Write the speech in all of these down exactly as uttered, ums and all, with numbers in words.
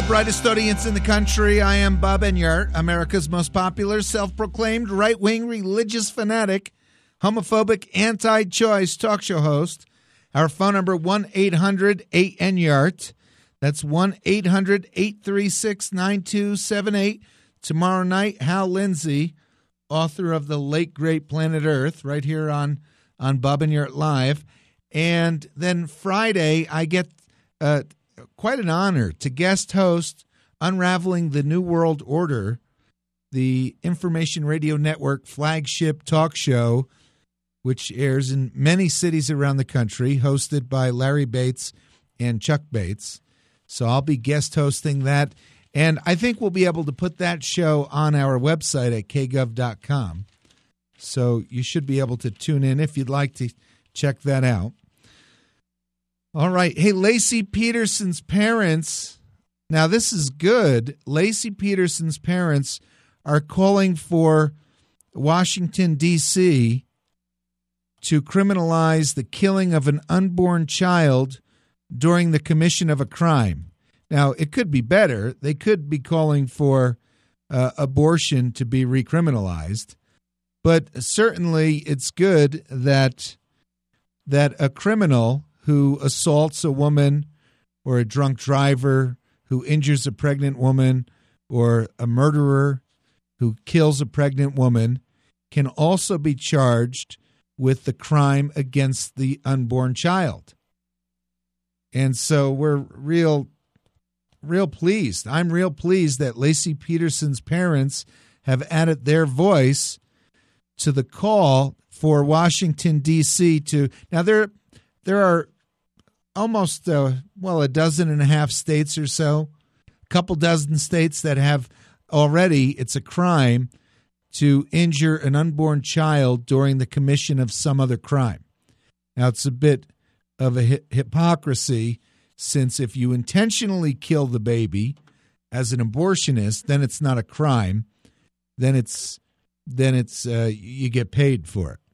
brightest audience in the country. I am Bob Enyart, America's most popular, self-proclaimed right-wing religious fanatic, homophobic, anti-choice talk show host. Our phone number, one eight hundred eight N Y A R T. That's one eight hundred eight three six nine two seven eight. Tomorrow night, Hal Lindsey, author of The Late Great Planet Earth, right here on, on Bob Enyart Live. And then Friday, I get uh, quite an honor to guest host Unraveling the New World Order, the Information Radio Network flagship talk show, which airs in many cities around the country, hosted by Larry Bates and Chuck Bates. So I'll be guest hosting that. And I think we'll be able to put that show on our website at k gov dot com. So you should be able to tune in if you'd like to check that out. All right. Hey, Laci Peterson's parents. Now, this is good. Laci Peterson's parents are calling for Washington, D C to criminalize the killing of an unborn child during the commission of a crime. Now, it could be better. They could be calling for uh, abortion to be recriminalized. But certainly it's good that that a criminal who assaults a woman or a drunk driver who injures a pregnant woman or a murderer who kills a pregnant woman can also be charged with the crime against the unborn child. And so we're real, real pleased. I'm real pleased that Laci Peterson's parents have added their voice to the call for Washington, D C to – now there, there are almost, uh, well, a dozen and a half states or so, a couple dozen states that have already – it's a crime to injure an unborn child during the commission of some other crime. Now, it's a bit of a hi- hypocrisy, since if you intentionally kill the baby as an abortionist, then it's not a crime. Then it's then it's uh, you get paid for it.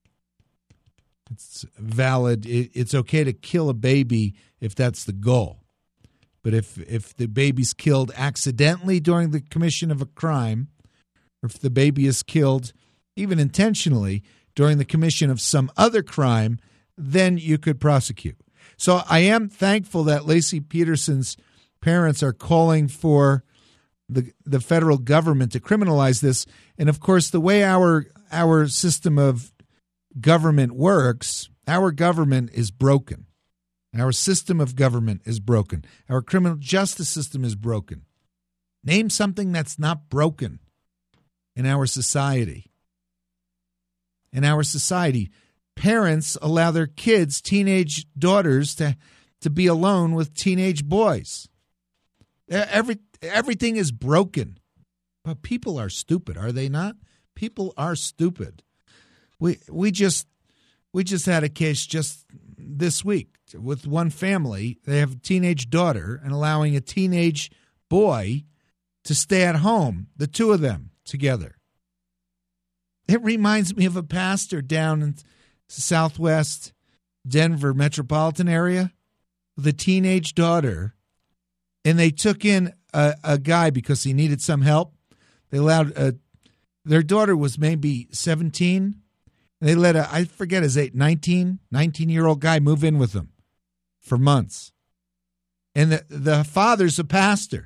It's valid. It, it's okay to kill a baby if that's the goal. But if if the baby's killed accidentally during the commission of a crime, or if the baby is killed even intentionally during the commission of some other crime, then you could prosecute. So I am thankful that Laci Peterson's parents are calling for the the federal government to criminalize this. And of course, the way our our system of government works, our government is broken. Our system of government is broken. Our criminal justice system is broken. Name something that's not broken in our society. In our society, parents allow their kids, teenage daughters, to, to be alone with teenage boys. Every, everything is broken. But people are stupid, are they not? People are stupid. We we just we just had a case just this week with one family. They have a teenage daughter and allowing a teenage boy to stay at home, the two of them together. It reminds me of a pastor down in Southwest Denver metropolitan area with a teenage daughter, and they took in a, a guy because he needed some help. They allowed a, their daughter was maybe seventeen, and they let a, I forget his age, nineteen, nineteen-year-old guy move in with them for months. And the, the father's a pastor.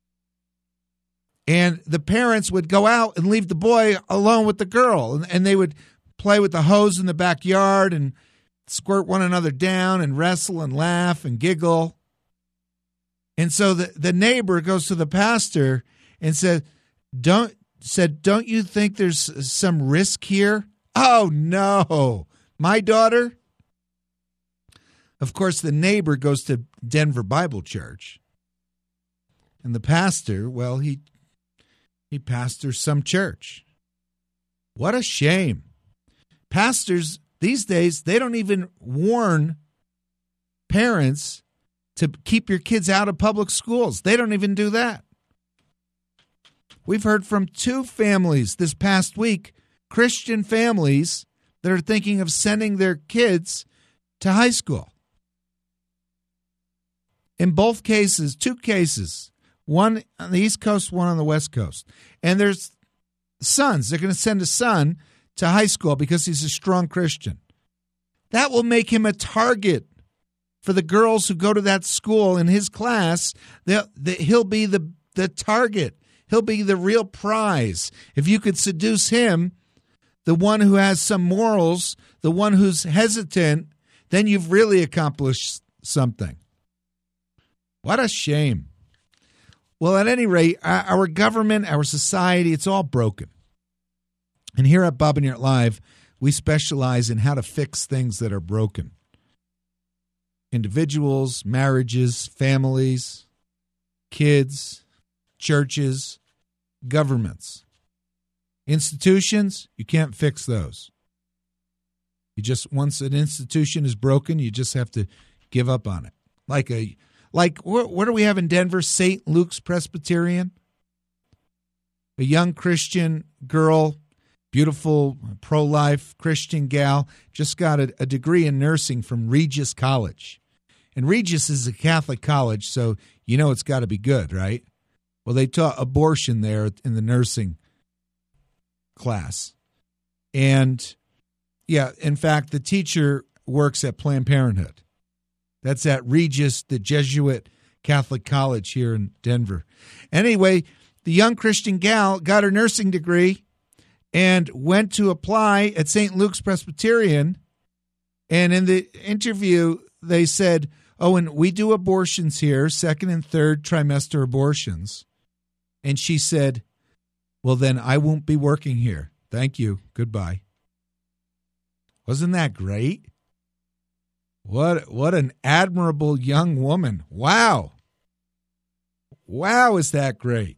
And the parents would go out and leave the boy alone with the girl, and, and they would play with the hose in the backyard and squirt one another down and wrestle and laugh and giggle. And so the, the neighbor goes to the pastor and said, Don't said, don't you think there's some risk here? Oh, no. My daughter? Of course, the neighbor goes to Denver Bible Church. And the pastor, well, he he pastors some church. What a shame. Pastors, these days, they don't even warn parents to keep your kids out of public schools. They don't even do that. We've heard from two families this past week, Christian families, that are thinking of sending their kids to high school. In both cases, two cases, one on the East Coast, one on the West Coast. And there's sons. They're going to send a son to high school because he's a strong Christian. That will make him a target for the girls who go to that school in his class. The, he'll be the, the target. He'll be the real prize. If you could seduce him, the one who has some morals, the one who's hesitant, then you've really accomplished something. What a shame. Well, at any rate, our government, our society, it's all broken. And here at Bob and Yurt Live, we specialize in how to fix things that are broken. Individuals, marriages, families, kids, churches, governments. Institutions, you can't fix those. You just, once an institution is broken, you just have to give up on it. Like a Like, what, what do we have in Denver? Saint Luke's Presbyterian? A young Christian girl, beautiful, pro-life Christian gal, just got a, a degree in nursing from Regis College. And Regis is a Catholic college, so you know it's got to be good, right? Well, they taught abortion there in the nursing class. And, yeah, in fact, the teacher works at Planned Parenthood. That's at Regis, the Jesuit Catholic College here in Denver. Anyway, the young Christian gal got her nursing degree and went to apply at Saint Luke's Presbyterian. And in the interview, they said, oh, and we do abortions here, second and third trimester abortions. And she said, well, then I won't be working here. Thank you. Goodbye. Wasn't that great? What what an admirable young woman. Wow. Wow, is that great.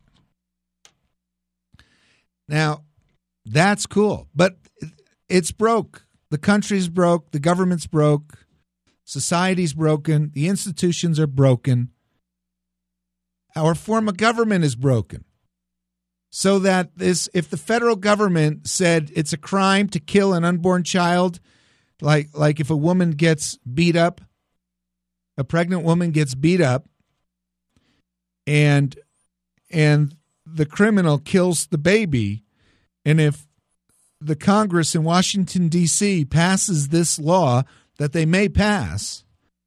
Now, that's cool. But it's broke. The country's broke. The government's broke. Society's broken. The institutions are broken. Our form of government is broken. So that this, if the federal government said it's a crime to kill an unborn child, Like like if a woman gets beat up, a pregnant woman gets beat up, and and the criminal kills the baby, and if the Congress in Washington, D C passes this law that they may pass,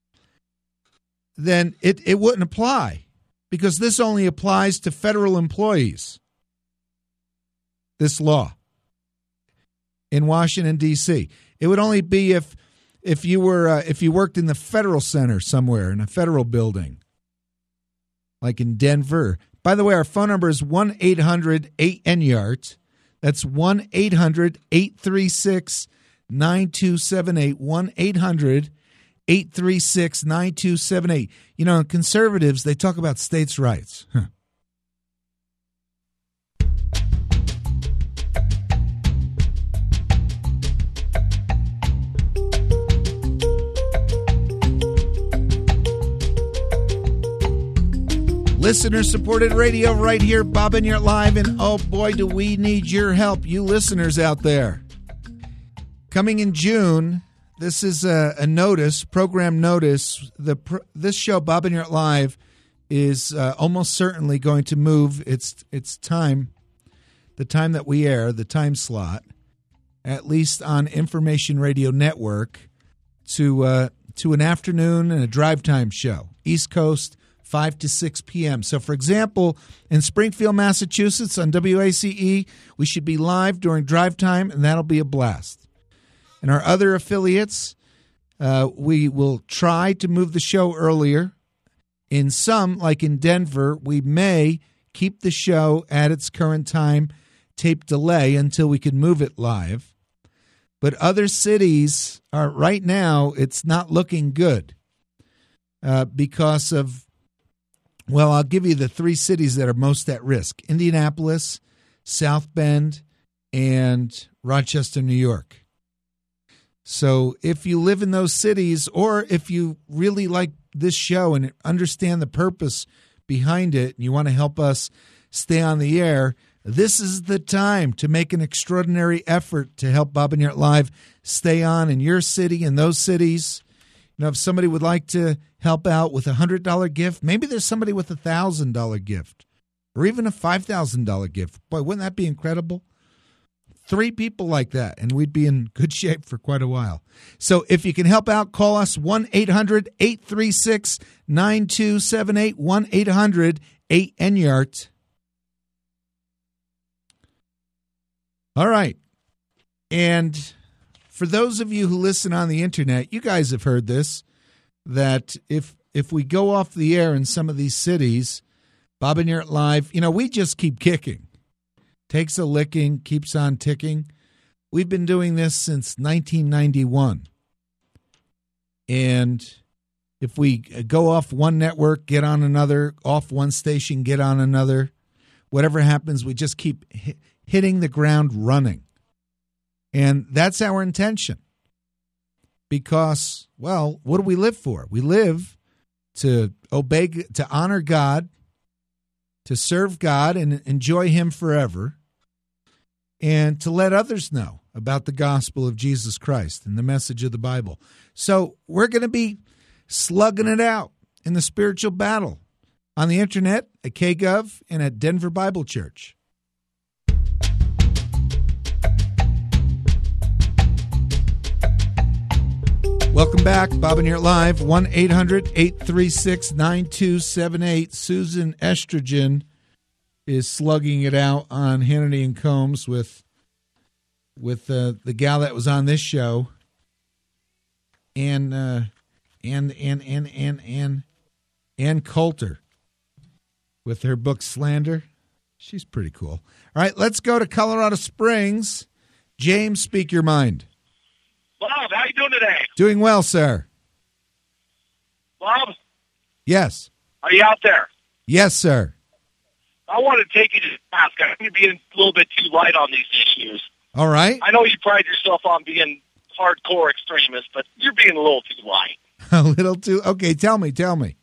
then it, it wouldn't apply because this only applies to federal employees, this law in Washington, D C It would only be if if you were uh, if you worked in the federal center somewhere in a federal building, like in Denver. By the way, our phone number is one eight hundred eight N Y A R T. That's one eight hundred eight three six nine two seven eight. one eight hundred eight three six nine two seven eight. You know, conservatives, they talk about states' rights. Huh. Listener-supported radio right here, Bob and Yurt Live, and oh boy, do we need your help, you listeners out there. Coming in June, this is a, a notice, program notice. The this show, Bob and Yurt Live, is uh, almost certainly going to move its its time, the time that we air, the time slot, at least on Information Radio Network, to uh, to an afternoon and a drive time show, East Coast, five to six p.m. So, for example, in Springfield, Massachusetts on W A C E, we should be live during drive time, and that'll be a blast. In our other affiliates, uh, we will try to move the show earlier. In some, like in Denver, we may keep the show at its current time, tape delay, until we can move it live. But other cities are, right now, it's not looking good uh, because of, well, I'll give you the three cities that are most at risk: Indianapolis, South Bend, and Rochester, New York. So if you live in those cities, or if you really like this show and understand the purpose behind it, and you want to help us stay on the air, this is the time to make an extraordinary effort to help Bob and Yurt Live stay on in your city and those cities. You know, if somebody would like to help out with a one hundred dollars gift, maybe there's somebody with a one thousand dollars gift. or even a five thousand dollars gift. Boy, wouldn't that be incredible? Three people like that, and we'd be in good shape for quite a while. So if you can help out, call us one eight hundred eight three six nine two seven eight, one eight hundred eight N Y A R T. All right. And for those of you who listen on the internet, you guys have heard this, that if if we go off the air in some of these cities, Bob and Yurt Live, you know, we just keep kicking. Takes a licking, keeps on ticking. We've been doing this since nineteen ninety-one. And if we go off one network, get on another, off one station, get on another, whatever happens, we just keep hit, hitting the ground running. And that's our intention. Because, well, what do we live for? We live to obey, to honor God, to serve God and enjoy Him forever, and to let others know about the gospel of Jesus Christ and the message of the Bible. So we're going to be slugging it out in the spiritual battle on the internet, at K Gov, and at Denver Bible Church. Welcome back, Bob and Yurt Live, one eight hundred eight three six nine two seven eight. Susan Estrogen is slugging it out on Hannity and Combs with with uh, the gal that was on this show, and uh, and and and and and Ann Coulter with her book Slander. She's pretty cool. All right, let's go to Colorado Springs. James, speak your mind. Bob, how you doing today? Doing well, sir. Bob? Yes. Are you out there? Yes, sir. I want to take you to task. I think you're being a little bit too light on these issues. All right. I know you pride yourself on being hardcore extremist, but you're being a little too light. A little too? Okay, tell me, tell me.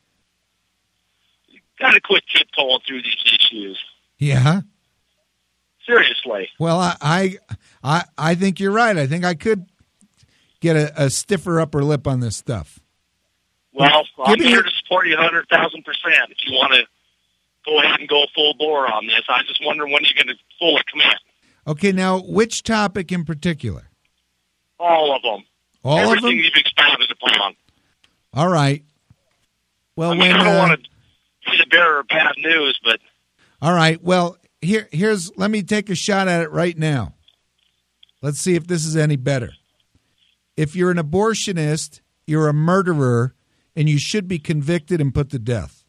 You got to quit tiptoeing through these issues. Yeah? Seriously. Well, I, I, I, I think you're right. I think I could get a, a stiffer upper lip on this stuff. Well, I'm Give here me... to support you one hundred thousand percent. If you want to go ahead and go full bore on this, I just wonder when you're going to fully commit. Okay, now, which topic in particular? All of them. All Everything of them? you've expounded upon. All right. Well, I mean, when I don't uh, want to be the bearer of bad news, but... All right, well, here, here's, let me take a shot at it right now. Let's see if this is any better. If you're an abortionist, you're a murderer, and you should be convicted and put to death.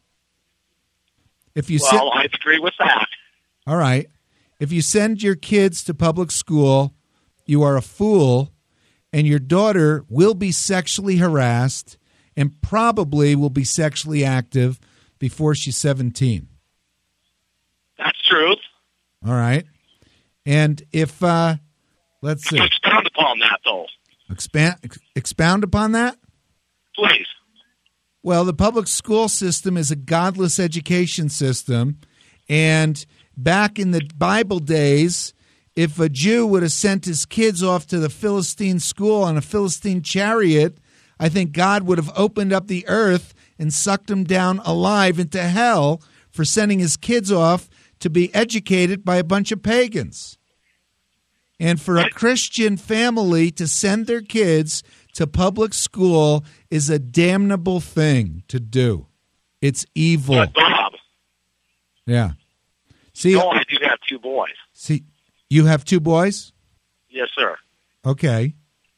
If you well, sit, I agree with that. All right. If you send your kids to public school, you are a fool, and your daughter will be sexually harassed and probably will be sexually active before she's seventeen. That's truth. All right. And if, uh, let's see. Expound upon that, though. Expand, expound upon that? Please. Well, the public school system is a godless education system, and back in the Bible days, if a Jew would have sent his kids off to the Philistine school on a Philistine chariot, I think God would have opened up the earth and sucked them down alive into hell for sending his kids off to be educated by a bunch of pagans. And for a Christian family to send their kids to public school is a damnable thing to do. It's evil. But Bob. Yeah. See, no, I do have two boys. See, you have two boys? Yes, sir. Okay.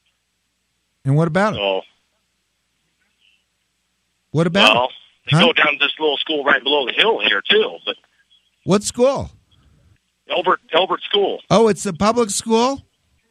And what about it? So, what about well, it? they Huh? go down to this little school right below the hill here, too. But What school? Elbert, Elbert School. Oh, it's a public school?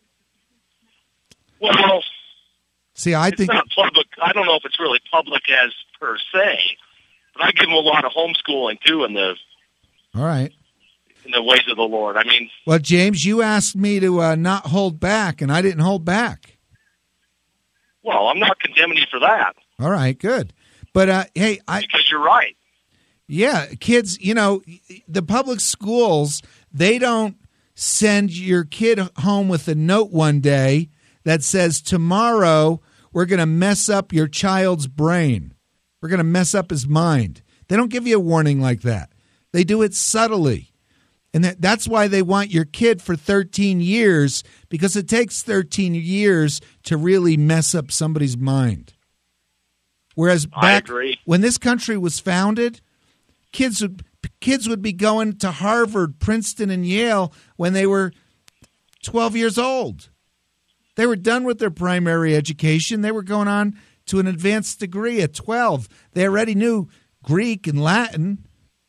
Well, See, I it's think not public. I don't know if it's really public as per se, but I give them a lot of homeschooling, too, in the All right. in the ways of the Lord. I mean, Well, James, you asked me to uh, not hold back, and I didn't hold back. well, I'm not condemning you for that. All right, good. But, uh, hey, I Because you're right. yeah, kids, you know, the public schools, they don't send your kid home with a note one day that says, tomorrow we're going to mess up your child's brain. We're going to mess up his mind. They don't give you a warning like that. They do it subtly. And that, that's why they want your kid for thirteen years, because it takes thirteen years to really mess up somebody's mind. Whereas back when this country was founded, kids would, kids would be going to Harvard, Princeton, and Yale when they were twelve years old. They were done with their primary education. They were going on to an advanced degree at twelve. They already knew Greek and Latin,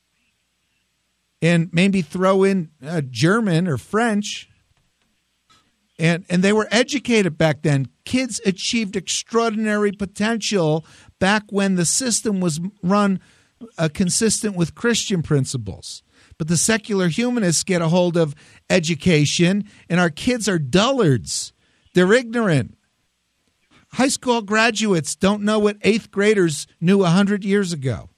and maybe throw in uh, German or French. And and they were educated back then. Kids achieved extraordinary potential back when the system was run uh, consistent with Christian principles. But the secular humanists get a hold of education, and our kids are dullards. They're ignorant. High school graduates don't know what eighth graders knew one hundred years ago.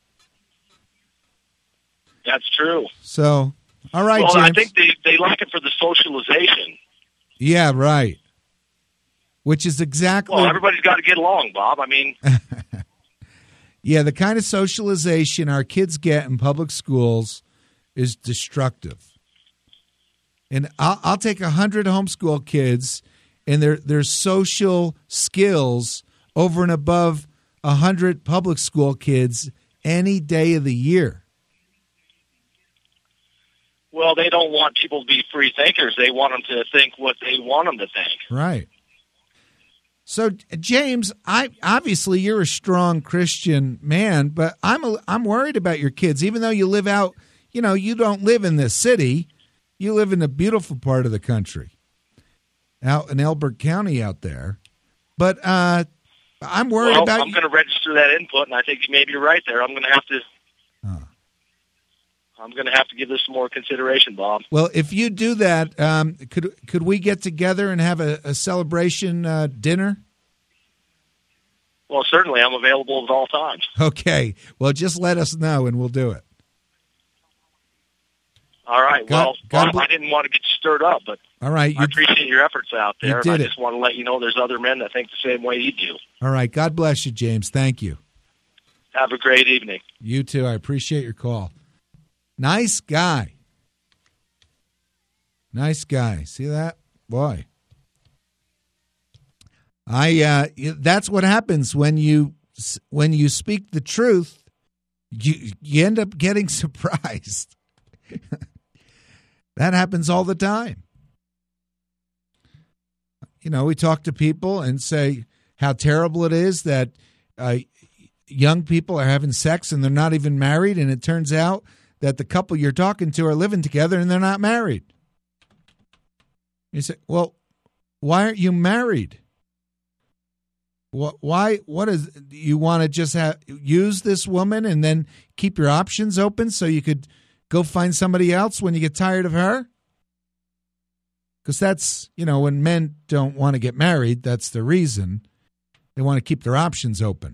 That's true. So, all right, well, James. I think they, they like it for the socialization. Yeah, right. Which is exactly... Well, everybody's got to get along, Bob. I mean... Yeah, the kind of socialization our kids get in public schools is destructive. And I'll, I'll take one hundred homeschool kids and their their social skills over and above one hundred public school kids any day of the year. Well, they don't want people to be free thinkers. They want them to think what they want them to think. Right. So, James, I obviously you're a strong Christian man, but I'm a, I'm worried about your kids. Even though you live out, you know, you don't live in this city. You live in a beautiful part of the country, out in Elbert County out there. But uh, I'm worried well, about I'm going to register that input, and I think maybe you're right there. I'm going to have to. Oh. I'm going to have to give this some more consideration, Bob. Well, if you do that, um, could could we get together and have a, a celebration uh, dinner? Well, certainly. I'm available at all times. Okay. Well, just let us know, and we'll do it. All right. God, well, God Bob, I didn't want to get you stirred up, but all right, I appreciate your efforts out there. You did and I it. just want to let you know there's other men that think the same way you do. All right. God bless you, James. Thank you. Have a great evening. You too. I appreciate your call. Nice guy. Nice guy. See that? Boy. I uh, that's what happens when you when you speak the truth, you you end up getting surprised. That happens all the time. You know, we talk to people and say how terrible it is that uh, young people are having sex and they're not even married, and it turns out that the couple you're talking to are living together and they're not married. You say, well, why aren't you married? What? Why? What is? You want to just have, use this woman and then keep your options open so you could go find somebody else when you get tired of her? Because that's, you know, when men don't want to get married, that's the reason. They want to keep their options open.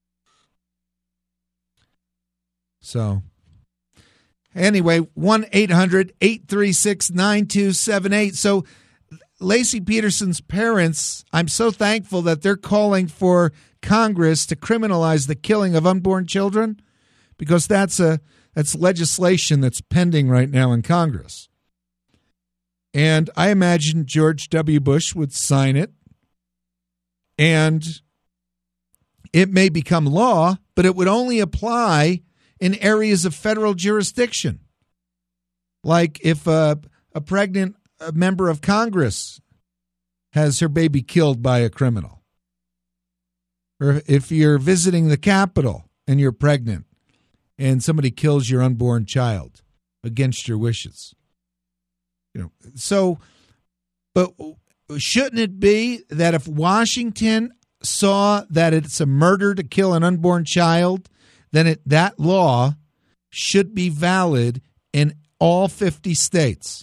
So... Anyway, one eight hundred eight three six nine two seven eight. So Laci Peterson's parents, I'm so thankful that they're calling for Congress to criminalize the killing of unborn children, because that's a that's legislation that's pending right now in Congress. And I imagine George W. Bush would sign it, and it may become law, but it would only apply in areas of federal jurisdiction. Like if a, a pregnant a member of Congress has her baby killed by a criminal. Or if you're visiting the Capitol and you're pregnant and somebody kills your unborn child against your wishes. You know, so, but shouldn't it be that if Washington saw that it's a murder to kill an unborn child, then it, that law should be valid in all fifty states.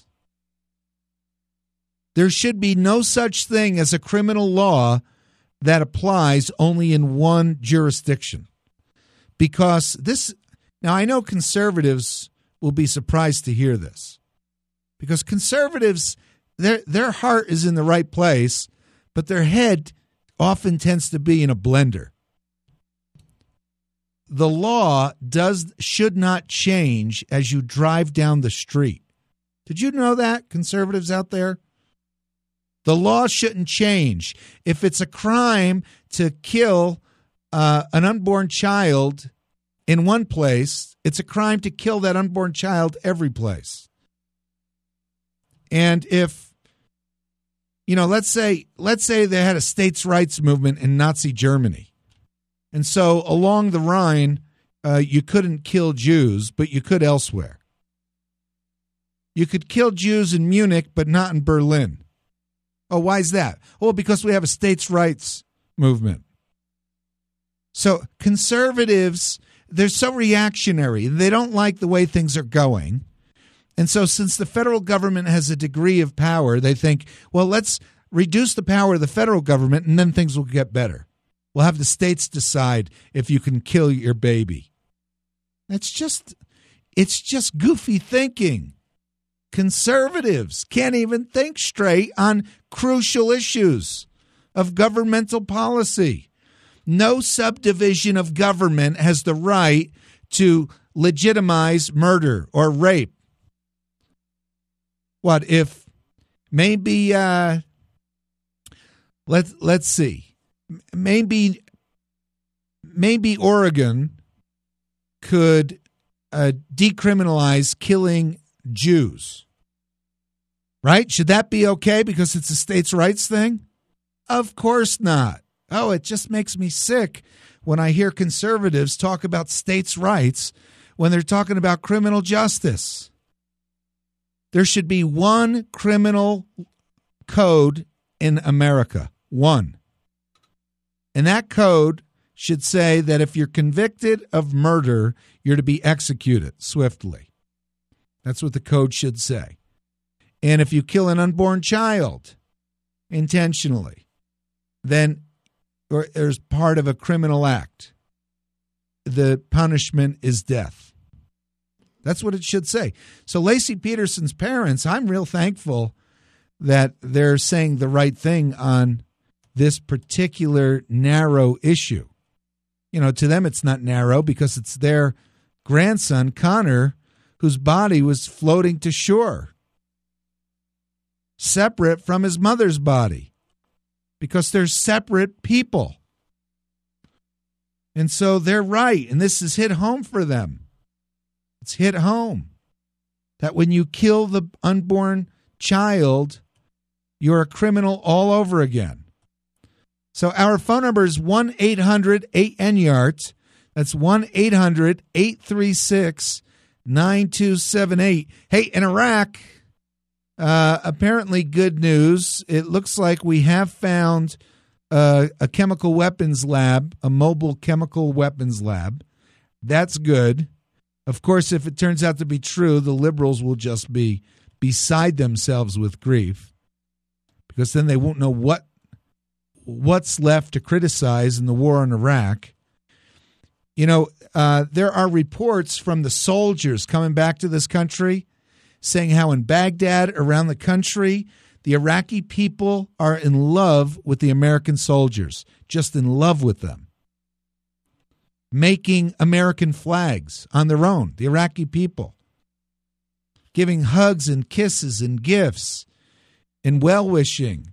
There should be no such thing as a criminal law that applies only in one jurisdiction. Because this, now I know conservatives will be surprised to hear this. Because conservatives, their their heart is in the right place, but their head often tends to be in a blender. the law does should not change as you drive down the street. Did you know that, conservatives out there? The law shouldn't change. If it's a crime to kill uh, an unborn child in one place, it's a crime to kill that unborn child every place. And if, you know, let's say let's say they had a states' rights movement in Nazi Germany. And so along the Rhine, uh, you couldn't kill Jews, but you could elsewhere. You could kill Jews in Munich, but not in Berlin. Oh, why is that? Well, because we have a states' rights movement. So conservatives, they're so reactionary. They don't like the way things are going. And so since the federal government has a degree of power, they think, well, let's reduce the power of the federal government and then things will get better. We'll have the states decide if you can kill your baby. That's just, it's just goofy thinking. Conservatives can't even think straight on crucial issues of governmental policy. No subdivision of government has the right to legitimize murder or rape. What if maybe, uh, let's, let's see. Maybe, maybe Oregon could uh, decriminalize killing Jews, right? Should that be okay because it's a states' rights thing? Of course not. Oh, it just makes me sick when I hear conservatives talk about states' rights when they're talking about criminal justice. There should be one criminal code in America, one. And that code should say that if you're convicted of murder, you're to be executed swiftly. That's what the code should say. And if you kill an unborn child intentionally, then or there's part of a criminal act. The punishment is death. That's what it should say. So Laci Peterson's parents, I'm real thankful that they're saying the right thing on this particular narrow issue. You know, to them it's not narrow because it's their grandson, Connor, whose body was floating to shore, separate from his mother's body, because they're separate people. And so they're right, and this is hit home for them. It's hit home that when you kill the unborn child, you're a criminal all over again. So our phone number is one eight hundred eight N Y A R T. That's one eight hundred eight three six nine two seven eight. Hey, in Iraq, uh, apparently good news. It looks like we have found uh, a chemical weapons lab, a mobile chemical weapons lab. That's good. Of course, if it turns out to be true, the liberals will just be beside themselves with grief, because then they won't know what what's left to criticize in the war in Iraq. You know, uh, there are reports from the soldiers coming back to this country saying how in Baghdad, around the country, the Iraqi people are in love with the American soldiers, just in love with them, making American flags on their own, the Iraqi people, giving hugs and kisses and gifts and well-wishing.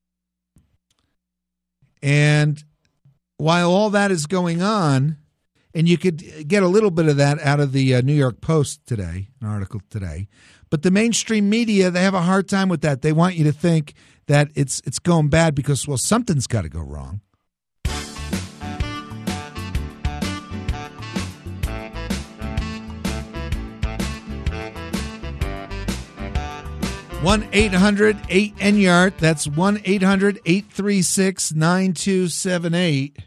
And while all that is going on, and you could get a little bit of that out of the uh, New York Post today, an article today, but the mainstream media, they have a hard time with that. They want you to think that it's it's going bad because, well, something's got to go wrong. one eight hundred eight N Y A R T. That's one eight hundred eight three six nine two seven eight.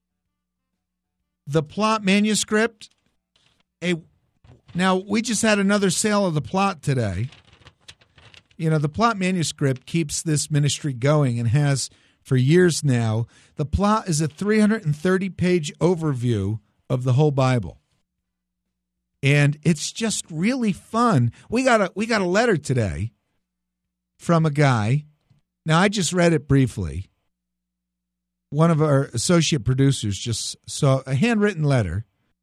The plot manuscript. A, now, we just had another sale of the plot today. You know, the plot manuscript keeps this ministry going and has for years now. The plot is a three hundred thirty page overview of the whole Bible. And it's just really fun. We got a we got a letter today from a guy. Now, I just read it briefly. One of our associate producers just saw a handwritten letter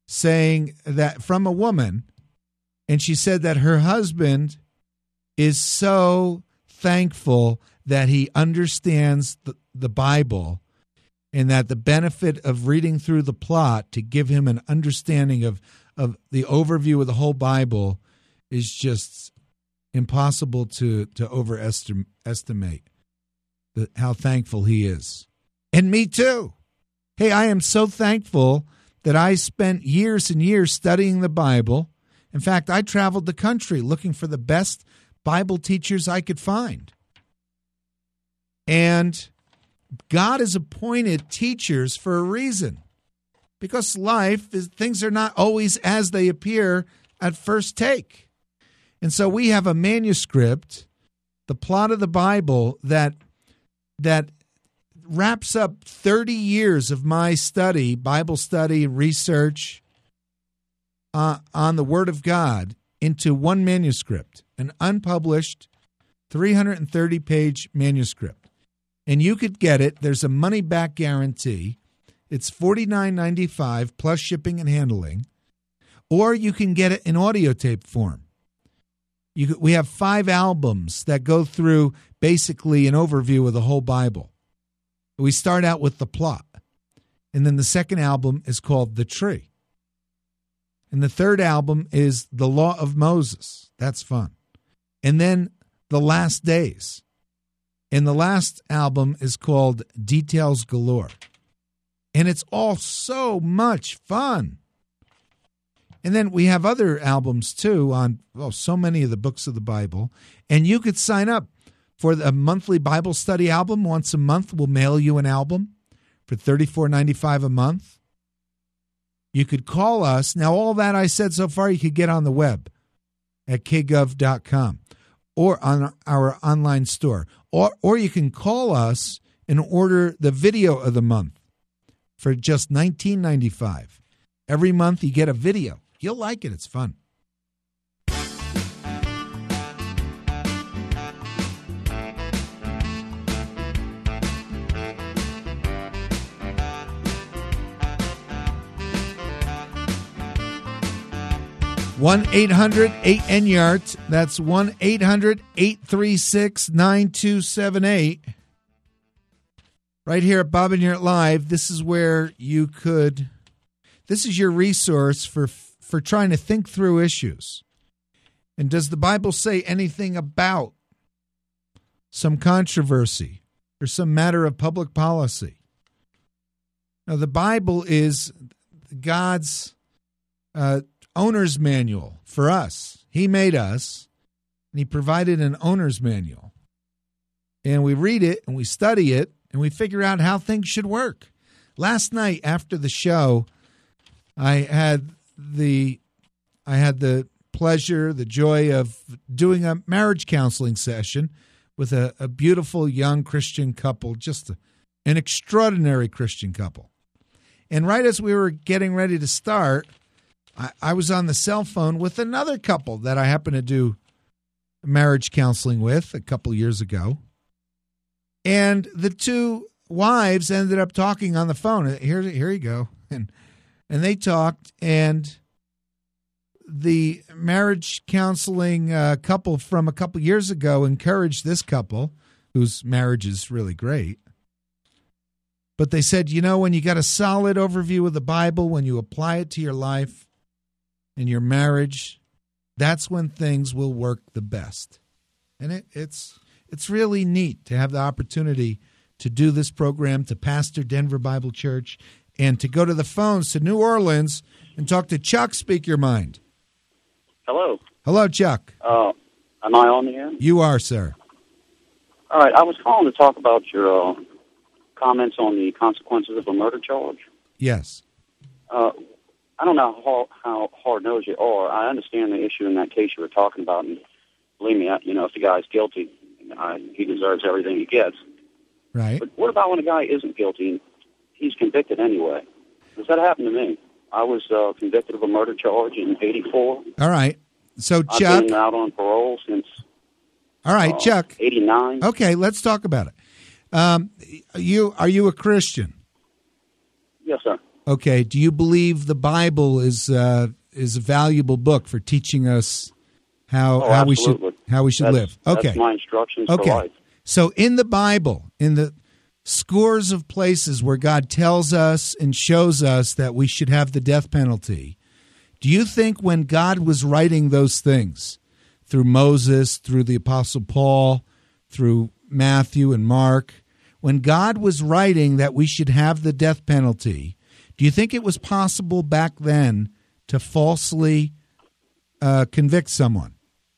saying that from a woman, and she said that her husband is so thankful that he understands the, the Bible, and that the benefit of reading through the plot to give him an understanding of, of the overview of the whole Bible is just impossible to, to overestimate the, how thankful he is. And me too. Hey, I am so thankful that I spent years and years studying the Bible. In fact, I traveled the country looking for the best Bible teachers I could find. And God has appointed teachers for a reason, because life is, things are not always as they appear at first take. And so we have a manuscript, the plot of the Bible, that that wraps up thirty years of my study, Bible study, research uh, on the Word of God into one manuscript, an unpublished three hundred thirty page manuscript. And you could get it. There's a money-back guarantee. It's forty-nine ninety-five plus shipping and handling. Or you can get it in audio tape form. You, we have five albums that go through basically an overview of the whole Bible. We start out with the plot. And then the second album is called The Tree. And the third album is The Law of Moses. That's fun. And then The Last Days. And the last album is called Details Galore. And it's all so much fun. And then we have other albums, too, on well, so many of the books of the Bible. And you could sign up for the monthly Bible study album. Once a month, we'll mail you an album for thirty-four ninety-five a month. You could call us. Now, all that I said so far, you could get on the web at k gov dot com or on our online store. Or, or you can call us and order the video of the month for just nineteen ninety-five. Every month you get a video. You'll like it. It's fun. one eight hundred eight N Y A R T. That's one eight hundred eight three six nine two seven eight. Right here at Bob and Yurt Live, this is where you could, this is your resource for for trying to think through issues. And does the Bible say anything about some controversy or some matter of public policy? Now, the Bible is God's uh, owner's manual for us. He made us, and he provided an owner's manual. And we read it, and we study it, and we figure out how things should work. Last night after the show, I had the I had the pleasure, the joy of doing a marriage counseling session with a, a beautiful young Christian couple, just a, an extraordinary Christian couple. And right as we were getting ready to start, I, I was on the cell phone with another couple that I happened to do marriage counseling with a couple years ago. And the two wives ended up talking on the phone. Here, here you go. And and they talked, and the marriage counseling uh, couple from a couple years ago encouraged this couple, whose marriage is really great. But they said, you know, when you got a solid overview of the Bible, when you apply it to your life and your marriage, that's when things will work the best. And it, it's it's really neat to have the opportunity to do this program, to pastor Denver Bible Church, and to go to the phones to New Orleans and talk to Chuck. Speak your mind. Hello. Hello, Chuck. Uh, am I on the air? You are, sir. All right. I was calling to talk about your uh, comments on the consequences of a murder charge. Yes. Uh, I don't know how, how hard-nosed you are. I understand the issue in that case you were talking about, and believe me, you know, if the guy's guilty, uh, he deserves everything he gets. Right. But what about when a guy isn't guilty and he's convicted anyway? Does that happen to me? I was uh, convicted of a murder charge in eighty-four. All right. So, Chuck. I've been out on parole since All right, uh, Chuck. eighty-nine. Okay, let's talk about it. Um, you Are you a Christian? Yes, sir. Okay. Do you believe the Bible is uh, is a valuable book for teaching us how Oh, how we should absolutely. how we should That's, live? Okay. That's my instructions Okay. for life. So in the Bible, in the scores of places where God tells us and shows us that we should have the death penalty, do you think when God was writing those things through Moses, through the Apostle Paul, through Matthew and Mark, when God was writing that we should have the death penalty, do you think it was possible back then to falsely uh, convict someone?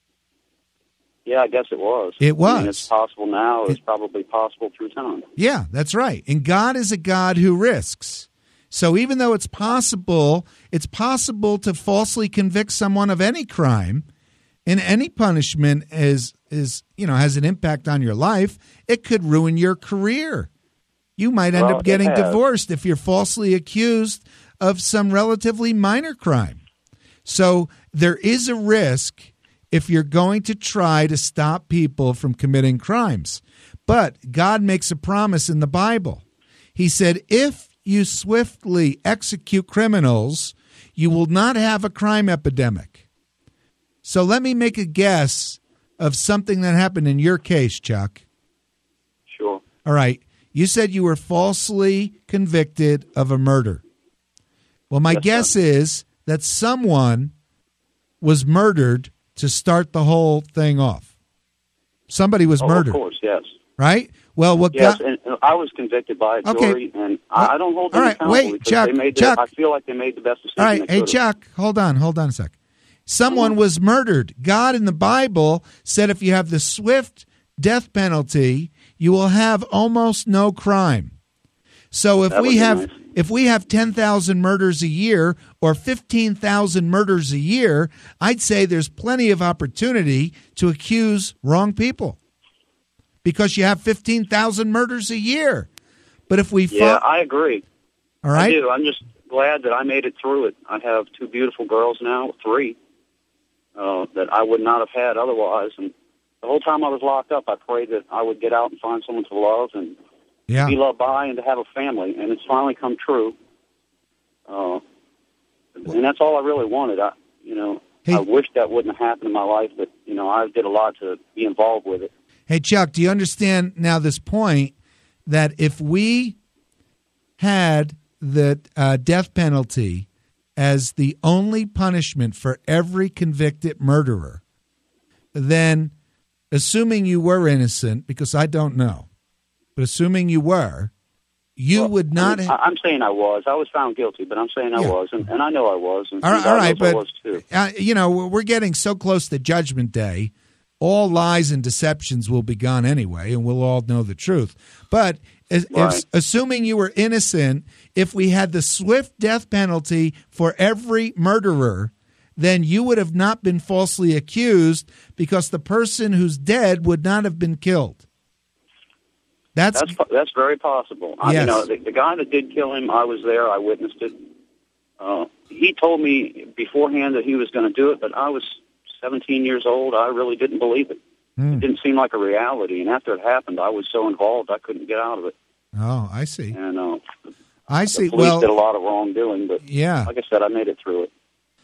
Yeah, I guess it was. It was. I mean, it's possible now. It's It- probably possible through time. Yeah, that's right. And God is a God who risks. So even though it's possible, it's possible to falsely convict someone of any crime, and any punishment is is, you know, has an impact on your life. It could ruin your career. You might end Well, up it getting has. divorced if you're falsely accused of some relatively minor crime. So there is a risk if you're going to try to stop people from committing crimes. But God makes a promise in the Bible. He said, if you swiftly execute criminals, you will not have a crime epidemic. So let me make a guess of something that happened in your case, Chuck. Sure. All right. You said you were falsely convicted of a murder. Well, my Yes, guess sir. is that someone was murdered to start the whole thing off. Somebody was Oh, murdered, of course, yes. right? Well, what Yes, got, and uh, I was convicted by a Okay. jury, and I, I don't hold them All right, accountable wait, because Chuck, they made the, Chuck. I feel like they made the best decision all right, they hey, could've. Chuck, hold on, hold on a sec. Someone Mm-hmm. was murdered. God in the Bible said if you have the swift death penalty, you will have almost no crime. So if That would we be have nice. if we have ten thousand murders a year or fifteen thousand murders a year, I'd say there's plenty of opportunity to accuse wrong people because you have fifteen thousand murders a year. But if we Yeah, fought, I agree. all I right, do. I'm just glad that I made it through it. I have two beautiful girls now, three, uh, that I would not have had otherwise. And the whole time I was locked up, I prayed that I would get out and find someone to love and yeah, be loved by and to have a family. And it's finally come true. Uh, and that's all I really wanted. I, you know, Hey. I wish that wouldn't have happened in my life, but, you know, I did a lot to be involved with it. Hey, Chuck, do you understand now this point that if we had the uh, death penalty as the only punishment for every convicted murderer, then assuming you were innocent, because I don't know, but assuming you were, you Well, would not I mean, ha- I- I'm saying I was. I was found guilty, but I'm saying I Yeah. was, and, and I know I was. And All right, God all right, knows I but was too. uh, you know we're we're getting so close to Judgment Day. All lies and deceptions will be gone anyway, and we'll all know the truth. But if, Right. if, assuming you were innocent, if we had the swift death penalty for every murderer, then you would have not been falsely accused because the person who's dead would not have been killed. That's, That's po- that's very possible. I, Yes. you know, the, the guy that did kill him, I was there. I witnessed it. Uh, he told me beforehand that he was going to do it, but I was seventeen years old. I really didn't believe it. Hmm. It didn't seem like a reality. And after it happened, I was so involved I couldn't get out of it. oh, I see. And uh, I the see. police did a Well, lot of wrongdoing, but yeah. like I said, I made it through it.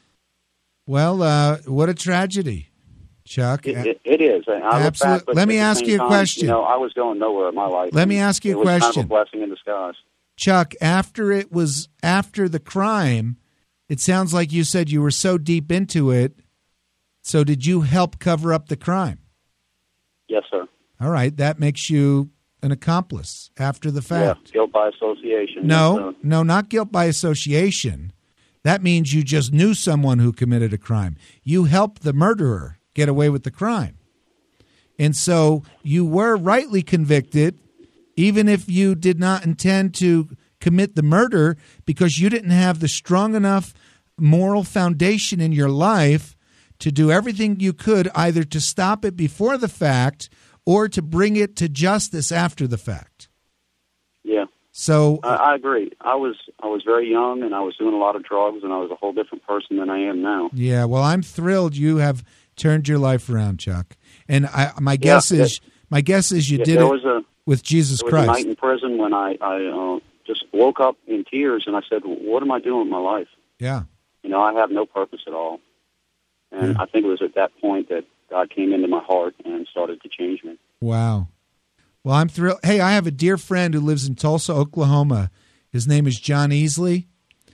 Well, uh, what a tragedy, Chuck. It, it, it is. I I look Absolute- back, but Let me at the ask same you a time, question. You know, I was going nowhere in my life. Let me and ask you a it was question. Kind of a blessing in disguise. Chuck, after it was after the crime, it sounds like you said you were so deep into it. So did you help cover up the crime? Yes, sir. All right, that makes you an accomplice after the Yeah, fact. guilt by association. No, Yes, sir. no, not guilt by association. That means you just knew someone who committed a crime. You helped the murderer get away with the crime. And so you were rightly convicted, even if you did not intend to commit the murder, because you didn't have the strong enough moral foundation in your life to do everything you could either to stop it before the fact or to bring it to justice after the fact. Yeah, So, I, I agree. I was I was very young, and I was doing a lot of drugs, and I was a whole different person than I am now. yeah, well, I'm thrilled you have turned your life around, Chuck. And I, my guess Yeah, is my guess is you Yeah, did there it was a with Jesus there was a night Christ. in prison when I I uh, just woke up in tears, and I said, what am I doing with my life? Yeah. You know, I have no purpose at all. And Yeah. I think it was at that point that God came into my heart and started to change me. Wow. Well, I'm thrilled. Hey, I have a dear friend who lives in Tulsa, Oklahoma. His name is John Easley.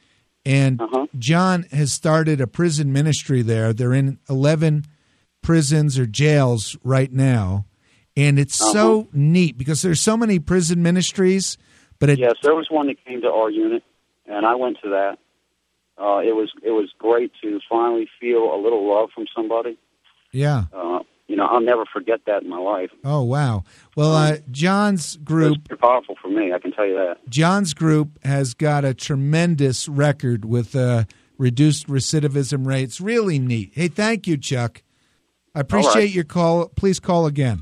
And Uh-huh. John has started a prison ministry there. They're in eleven prisons or jails right now. And it's Uh-huh. so neat because there's so many prison ministries. But it, Yes, there was one that came to our unit, and I went to that. Uh, it was it was great to finally feel a little love from somebody. yeah. Uh, you know, I'll never forget that in my life. Oh, wow. Well, uh, John's It was group pretty powerful for me, I can tell you that. John's group has got a tremendous record with uh, reduced recidivism rates. Really neat. Hey, thank you, Chuck. I appreciate right. your call. Please call again.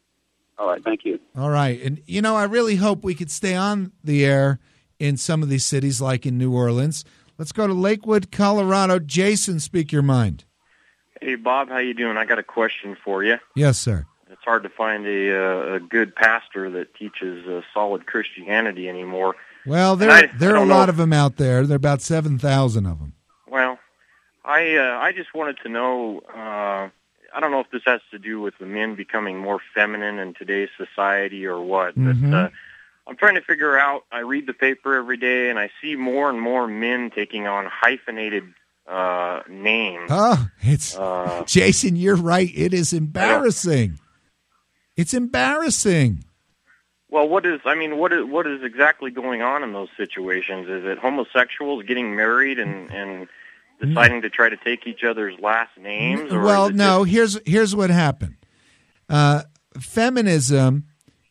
All right, thank you. All right. And, you know, I really hope we could stay on the air in some of these cities like in New Orleans. Let's go to Lakewood, Colorado. Jason, speak your mind. Hey, Bob, how you doing? I got a question for you. Yes, sir. It's hard to find a, uh, a good pastor that teaches uh, solid Christianity anymore. Well, there, I- there I are a don't lot know. of them out there. There are about seven thousand of them. Well, I uh, I just wanted to know, uh, I don't know if this has to do with the men becoming more feminine in today's society or what, Mhm. but uh, I'm trying to figure out, I read the paper every day, and I see more and more men taking on hyphenated uh, names. Oh, it's Uh, Jason, you're right. It is embarrassing. It's embarrassing. Well, what is, I mean, what is what is exactly going on in those situations? Is it homosexuals getting married and, and deciding to try to take each other's last names? Or Well, is it no. just- Here's here's what happened. Uh, feminism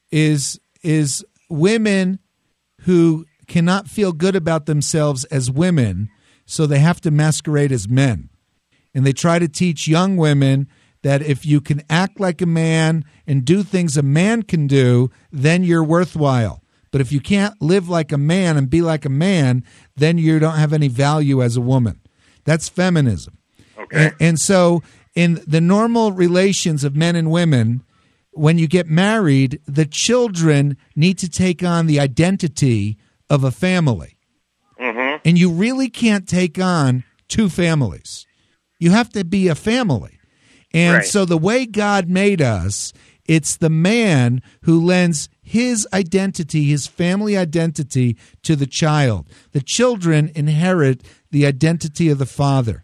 is is women who cannot feel good about themselves as women, so they have to masquerade as men, and they try to teach young women that if you can act like a man and do things a man can do, then you're worthwhile. But if you can't live like a man and be like a man, then you don't have any value as a woman. That's feminism. Okay. And, and so in the normal relations of men and women, when you get married, the children need to take on the identity of a family. Mm-hmm. And you really can't take on two families. You have to be a family. And Right. so the way God made us, it's the man who lends his identity, his family identity, to the child. The children inherit the identity of the father.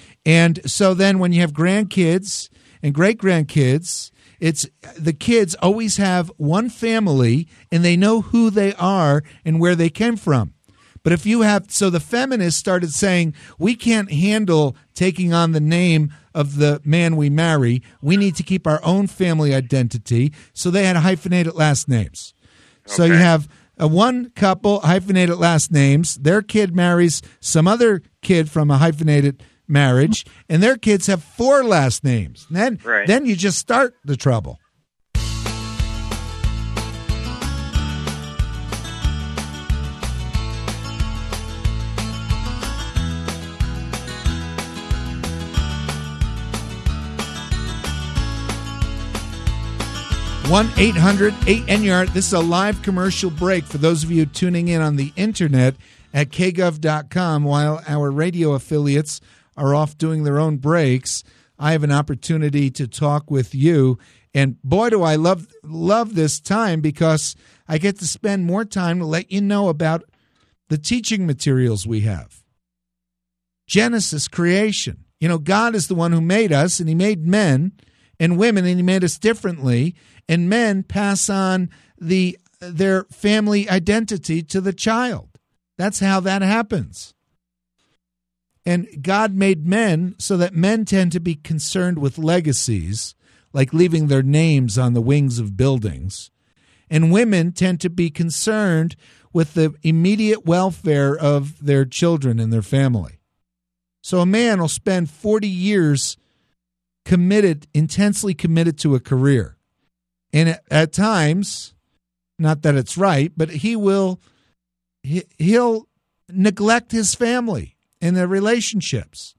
And so then when you have grandkids and great-grandkids, it's the kids always have one family, and they know who they are and where they came from. But if you have, so the feminists started saying, we can't handle taking on the name of the man we marry. We need to keep our own family identity. So they had hyphenated last names. So you Okay. have a one couple, hyphenated last names. Their kid marries some other kid from a hyphenated marriage, and their kids have four last names. And then, Right. then you just start the trouble. one eight hundred eight N Y A R T. This is a live commercial break for those of you tuning in on the internet at k gov dot com. While our radio affiliates are off doing their own breaks, I have an opportunity to talk with you. And boy, do I love love this time, because I get to spend more time to let you know about the teaching materials we have. Genesis, creation. You know, God is the one who made us, and he made men and women, and he made us differently. And men pass on the their family identity to the child. That's how that happens. And God made men so that men tend to be concerned with legacies, like leaving their names on the wings of buildings. And women tend to be concerned with the immediate welfare of their children and their family. So a man will spend forty years committed, intensely committed to a career. And at, at times, not that it's right, but he will, he, he'll neglect his family and their relationships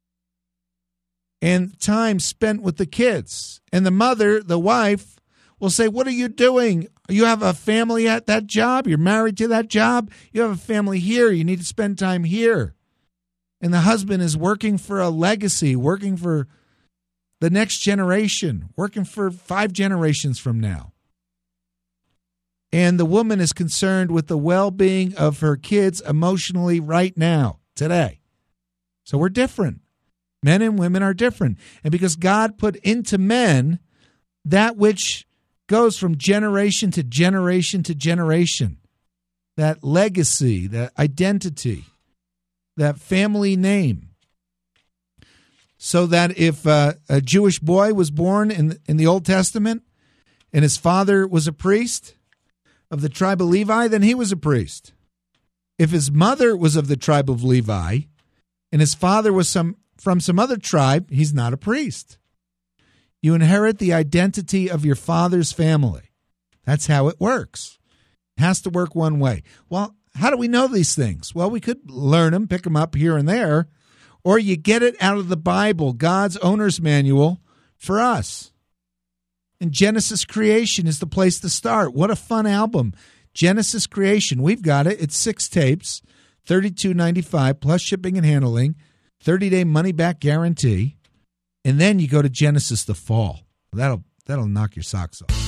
and time spent with the kids. And the mother, the wife, will say, what are you doing? You have a family at that job. You're married to that job. You have a family here. You need to spend time here. And the husband is working for a legacy, working for the next generation, working for five generations from now. And the woman is concerned with the well-being of her kids emotionally right now, today. So we're different. Men and women are different. And because God put into men that which goes from generation to generation to generation, that legacy, that identity, that family name, so that if uh, a Jewish boy was born in, in the Old Testament and his father was a priest of the tribe of Levi, then he was a priest. If his mother was of the tribe of Levi and his father was some from some other tribe, he's not a priest. You inherit the identity of your father's family. That's how it works. It has to work one way. Well, how do we know these things? Well, we could learn them, pick them up here and there, or you get it out of the Bible, God's owner's manual for us. And Genesis Creation is the place to start. What a fun album. Genesis Creation. We've got it. It's six tapes, thirty-two ninety-five plus shipping and handling, thirty-day money-back guarantee. And then you go to Genesis the Fall. That'll that'll knock your socks off.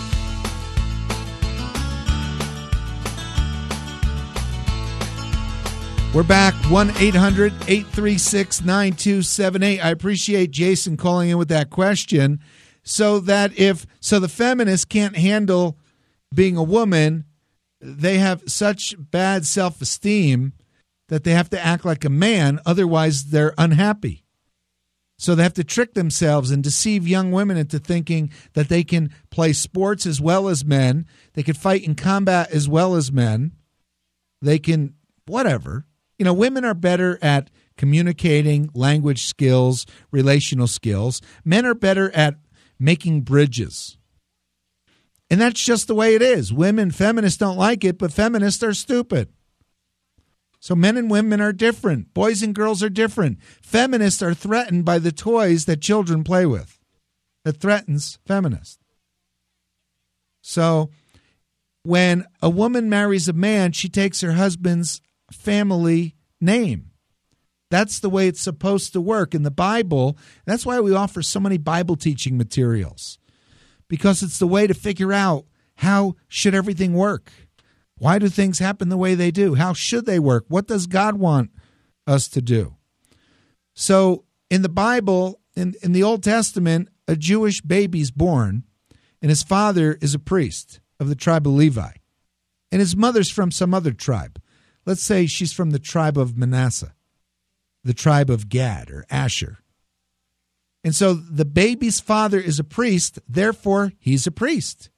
We're back, one eight hundred eight three six nine two seven eight. I appreciate Jason calling in with that question. So that if, so the feminists can't handle being a woman, they have such bad self-esteem that they have to act like a man, otherwise they're unhappy. So they have to trick themselves and deceive young women into thinking that they can play sports as well as men, they can fight in combat as well as men, they can, whatever. You know, women are better at communicating, language skills, relational skills. Men are better at making bridges. And that's just the way it is. Women, feminists don't like it, but feminists are stupid. So men and women are different. Boys and girls are different. Feminists are threatened by the toys that children play with. That threatens feminists. So when a woman marries a man, she takes her husband's family name. That's the way it's supposed to work in the Bible. That's why we offer so many Bible teaching materials, because it's the way to figure out how should everything work. Why do things happen the way they do? How should they work? What does God want us to do? So in the Bible, in, in the Old Testament, a Jewish baby's born, and his father is a priest of the tribe of Levi, and his mother's from some other tribe. Let's say she's from the tribe of Manasseh, the tribe of Gad or Asher. And so the baby's father is a priest, therefore he's a priest.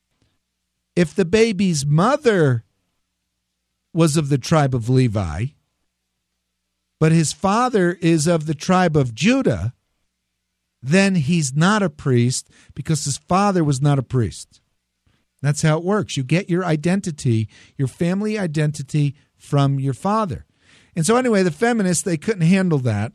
If the baby's mother was of the tribe of Levi, but his father is of the tribe of Judah, then he's not a priest because his father was not a priest. That's how it works. You get your identity, your family identity from your father. And so anyway, the feminists, they couldn't handle that.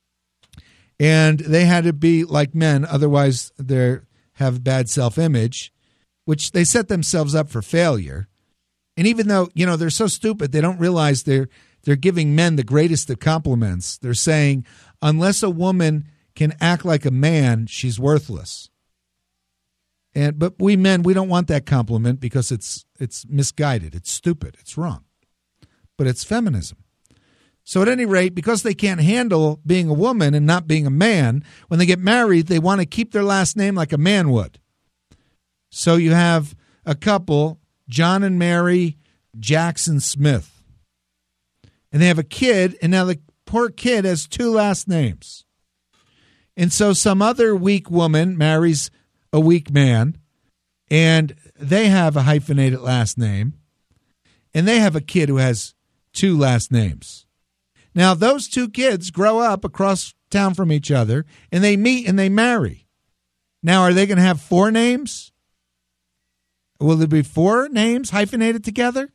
And they had to be like men, otherwise they have bad self-image, which they set themselves up for failure. And even though, you know, they're so stupid, they don't realize they're they're giving men the greatest of compliments. They're saying, unless a woman can act like a man, she's worthless. And but we men, we don't want that compliment because it's it's misguided, it's stupid, it's wrong. But it's feminism. So at any rate, because they can't handle being a woman and not being a man, when they get married, they want to keep their last name like a man would. So you have a couple, John and Mary Jackson Smith. And they have a kid, and now the poor kid has two last names. And so some other weak woman marries a weak man, and they have a hyphenated last name, and they have a kid who has two last names. Now, those two kids grow up across town from each other, and they meet and they marry. Now, are they going to have four names? Will there be four names hyphenated together?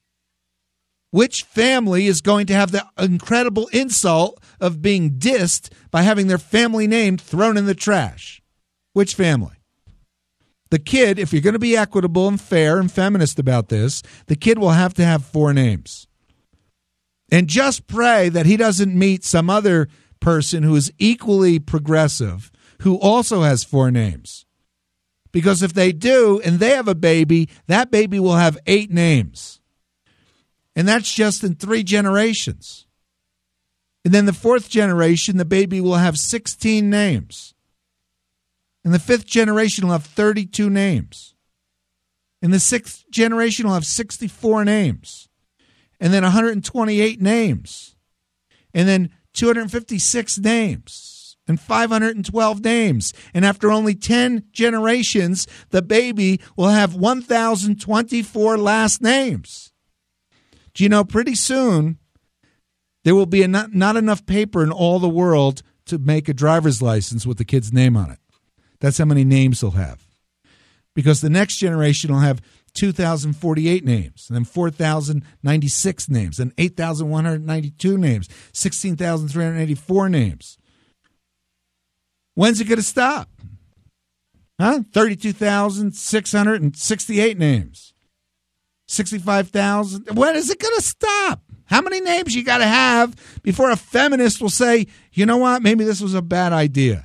Which family is going to have the incredible insult of being dissed by having their family name thrown in the trash? Which family? the kid, if you're going to be equitable and fair and feminist about this, the kid will have to have four names. And just pray that he doesn't meet some other person who is equally progressive who also has four names. Because if they do and they have a baby, that baby will have eight names. And that's just in three generations. And then the fourth generation, the baby will have sixteen names. And the fifth generation will have thirty-two names. And the sixth generation will have sixty-four names. And then one hundred twenty-eight names. And then two hundred fifty-six names. And five hundred twelve names. And after only ten generations, the baby will have one thousand twenty-four last names. Do you know, pretty soon, there will be a not, not enough paper in all the world to make a driver's license with the kid's name on it. That's how many names they'll have. Because the next generation will have two thousand forty-eight names, and then four thousand ninety-six names, and eight thousand one hundred ninety-two names, sixteen thousand three hundred eighty-four names. When's it going to stop? Huh? thirty-two thousand six hundred sixty-eight names. sixty-five thousand. When is it going to stop? How many names you got to have before a feminist will say, you know what, maybe this was a bad idea?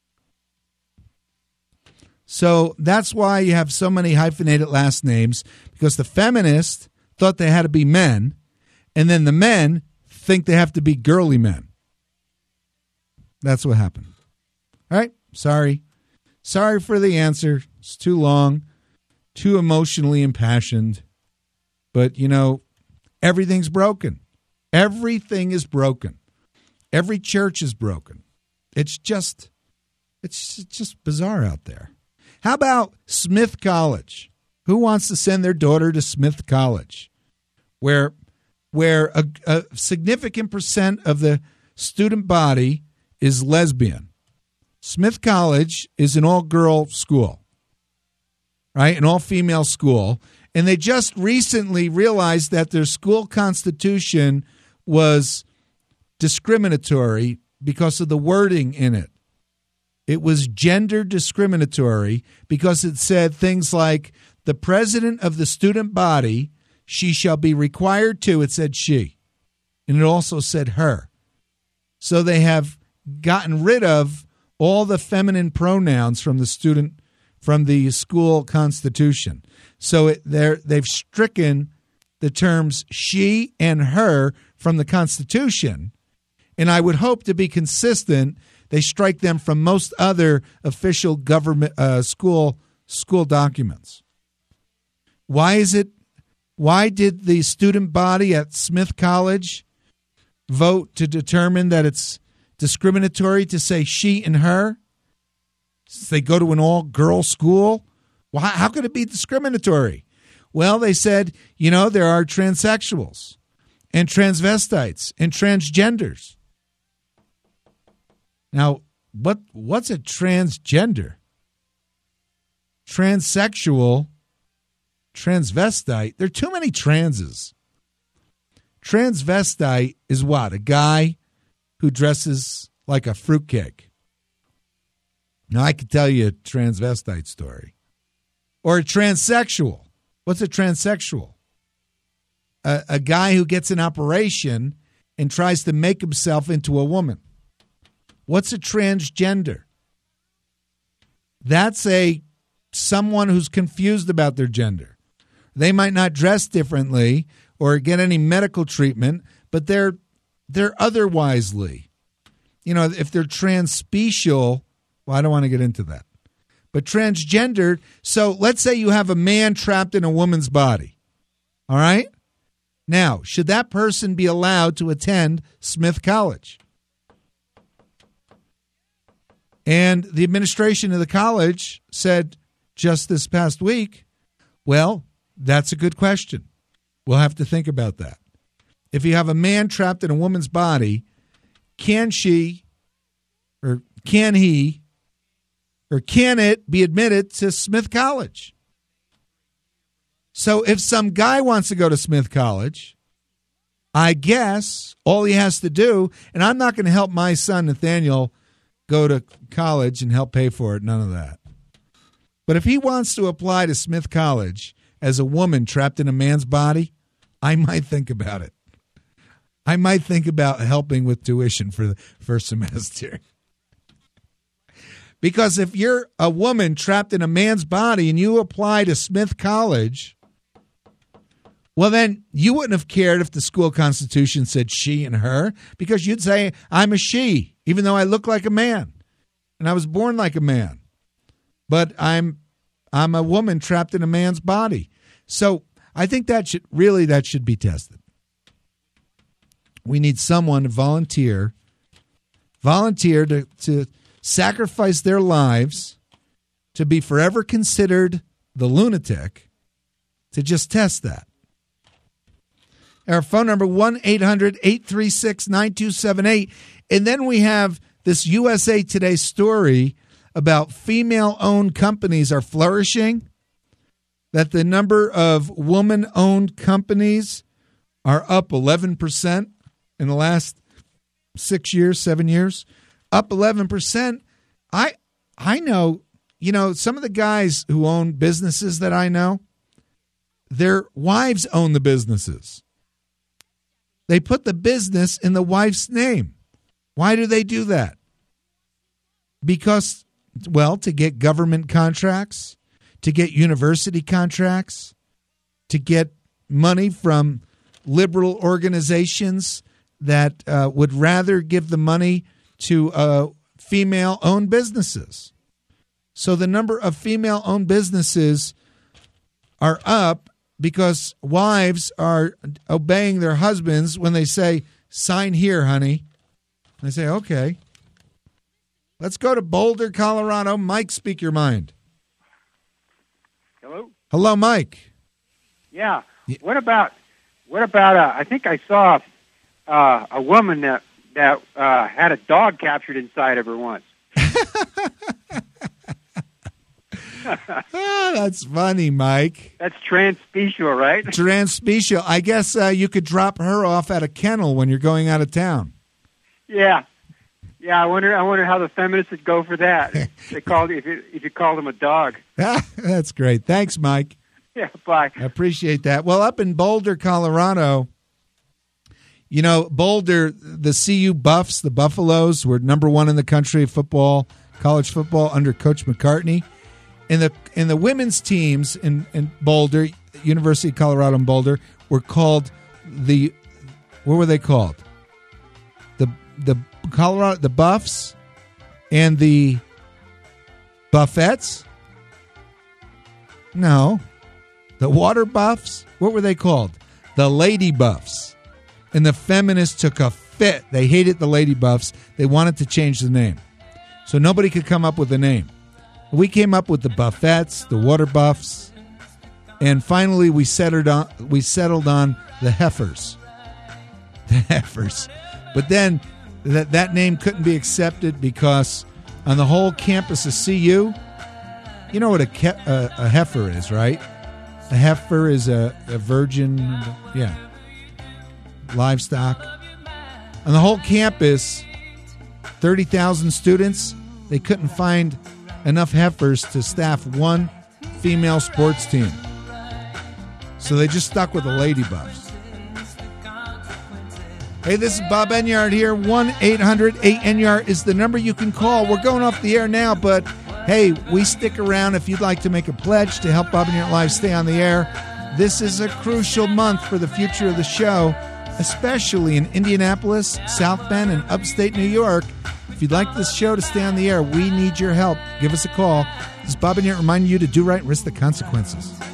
So that's why you have so many hyphenated last names, because the feminists thought they had to be men, and then the men think they have to be girly men. That's what happened. All right, sorry. Sorry for the answer. It's too long, too emotionally impassioned. But, you know, everything's broken. Everything is broken. Every church is broken. It's just, it's just bizarre out there. How about Smith College? Who wants to send their daughter to Smith College, where where a, a significant percent of the student body is lesbian? Smith College is an all-girl school, right? An all-female school. And they just recently realized that their school constitution was discriminatory because of the wording in it. It was gender discriminatory because it said things like, the president of the student body, she shall be required to, it said she. And it also said her. So they have gotten rid of all the feminine pronouns from the student, from the school constitution. So it, they're, they've stricken the terms she and her from the Constitution. And I would hope to be consistent, they strike them from most other official government uh, school school documents. Why is it? Why did the student body at Smith College vote to determine that it's discriminatory to say she and her? Since they go to an all-girl school? Well, how could it be discriminatory? Well, they said, you know, there are transsexuals and transvestites and transgenders. Now, what what's a transgender? Transsexual, transvestite. There are too many transes. Transvestite is what? A guy who dresses like a fruitcake. Now, I could tell you a transvestite story. Or a transsexual. What's a transsexual? A, a guy who gets an operation and tries to make himself into a woman. What's a transgender? That's a someone who's confused about their gender. They might not dress differently or get any medical treatment, but they're they're otherwisely. You know, if they're transspecial, well, I don't want to get into that. But transgender, so let's say you have a man trapped in a woman's body. All right? Now, should that person be allowed to attend Smith College? And the administration of the college said just this past week, well, that's a good question. We'll have to think about that. If you have a man trapped in a woman's body, can she or can he or can it be admitted to Smith College? So if some guy wants to go to Smith College, I guess all he has to do, and I'm not going to help my son Nathaniel go to college and help pay for it, none of that. But if he wants to apply to Smith College as a woman trapped in a man's body, I might think about it. I might think about helping with tuition for the first semester. Because if you're a woman trapped in a man's body and you apply to Smith College, well, then you wouldn't have cared if the school constitution said she and her, because you'd say, I'm a she, even though I look like a man. And I was born like a man. But I'm I'm a woman trapped in a man's body. So I think that should really that should be tested. We need someone to volunteer, volunteer to, to sacrifice their lives to be forever considered the lunatic, to just test that. Our phone number, one eight hundred eight three six nine two seven eight. And then we have this U S A Today story about female-owned companies are flourishing, that the number of woman-owned companies are up eleven percent in the last six years, seven years, up eleven percent. I I know, you know, some of the guys who own businesses that I know, their wives own the businesses. They put the business in the wife's name. Why do they do that? Because, well, to get government contracts, to get university contracts, to get money from liberal organizations that uh, would rather give the money to uh, female-owned businesses. So the number of female-owned businesses are up because wives are obeying their husbands when they say, sign here, honey. And they say, okay. Let's go to Boulder, Colorado. Mike, speak your mind. Hello? Hello, Mike. Yeah. What about, what about, uh, I think I saw uh, a woman that, that uh, had a dog captured inside of her once. Oh, that's funny, Mike. That's transspecial, right? Transspecial. I guess uh, you could drop her off at a kennel when you're going out of town. Yeah. Yeah, I wonder I wonder how the feminists would go for that. They called if you, if you called them a dog. That's great. Thanks, Mike. Yeah, bye. I appreciate that. Well, up in Boulder, Colorado, you know, Boulder, the C U Buffs, the Buffaloes, were number one in the country of football, college football under Coach McCartney. And the and the women's teams in, in Boulder, University of Colorado in Boulder, were called the, what were they called? The the Colorado, the Buffs and the Buffettes? No. The Water Buffs? What were they called? The Lady Buffs. And the feminists took a fit. They hated the Lady Buffs. They wanted to change the name. So nobody could come up with a name. We came up with the Buffettes, the Water Buffs, and finally we settled on we settled on the Heifers. The Heifers. But then that that name couldn't be accepted because on the whole campus of C U, you know what a ke- a, a heifer is, right? A heifer is a, a virgin, yeah, livestock. On the whole campus, thirty thousand students, they couldn't find enough heifers to staff one female sports team. So they just stuck with the Lady Buffs. Hey, this is Bob Enyart here. one eight hundred eight N Y A R is the number you can call. We're going off the air now, but hey, we stick around if you'd like to make a pledge to help Bob Enyart Live stay on the air. This is a crucial month for the future of the show, especially in Indianapolis, South Bend, and upstate New York. If you'd like this show to stay on the air, we need your help. Give us a call. This is Bob Enyart reminding you to do right and risk the consequences.